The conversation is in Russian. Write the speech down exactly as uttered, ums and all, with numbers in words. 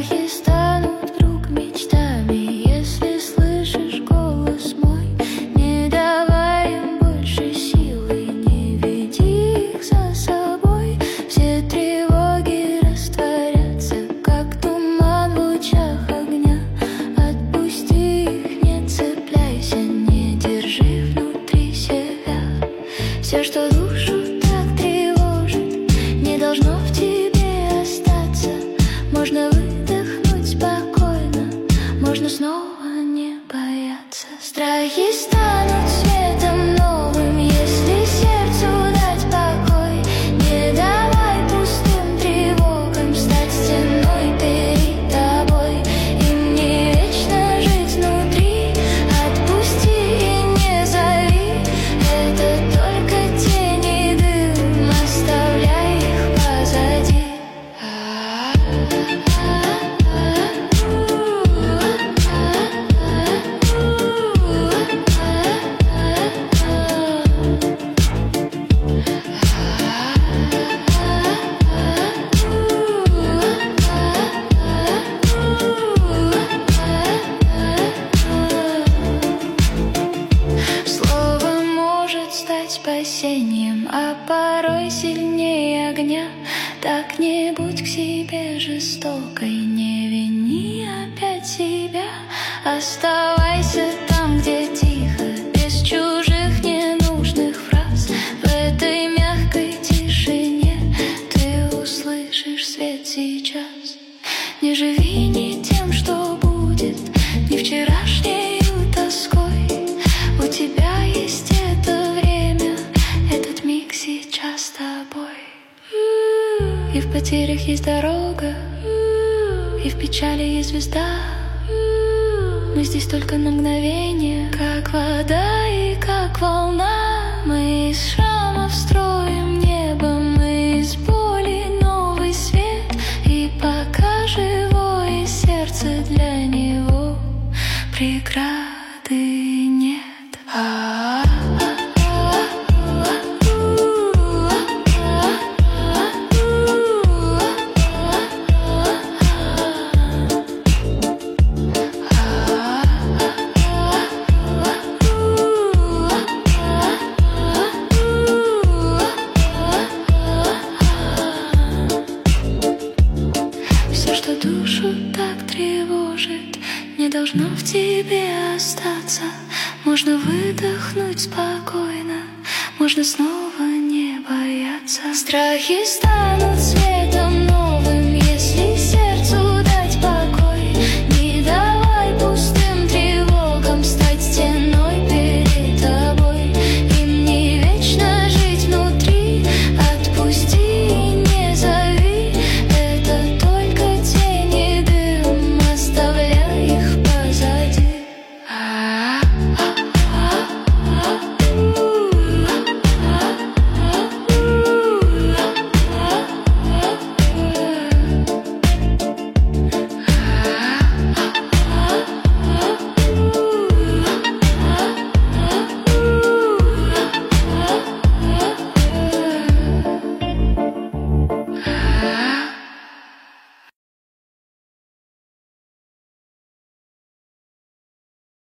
Страхи станут вдруг мечтами, если слышишь голос мой. Не давай им больше силы, не веди их за собой. Все тревоги растворятся, как туман в лучах огня. Отпусти их, не цепляйся, не держи внутри себя. Все, что душу так тревожит, не должно в тебе остаться. Можно выдохнуть спокойно, можно снова не бояться. Страхи станут светом новым, если сердцу дать покой. Не давай пустым тревогам стать стеной перед тобой. Им не вечно жить внутри, отпусти и не зови. Это только тени и дым, оставляй их позади. Слово может стать спасением, а порой сильнее огня. Так не будь к себе жестокой, не вини опять себя. Оставайся там, где тихо, без чужих ненужных фраз. В этой мягкой тишине ты услышишь свет сейчас. Не живи ни тем, что будет, ни вчерашнею тоской. У тебя есть это время, этот миг сейчас с тобой. И в потерях есть дорога, и в печали есть звезда. Мы здесь только на мгновение, как вода и как волна. Мы из шрамов строим небо, мы из боли новый свет. И пока живое сердце, для него преграды нет. Все, что душу так тревожит, не должно в тебе остаться. Можно выдохнуть спокойно, можно снова не бояться. Страхи станут светом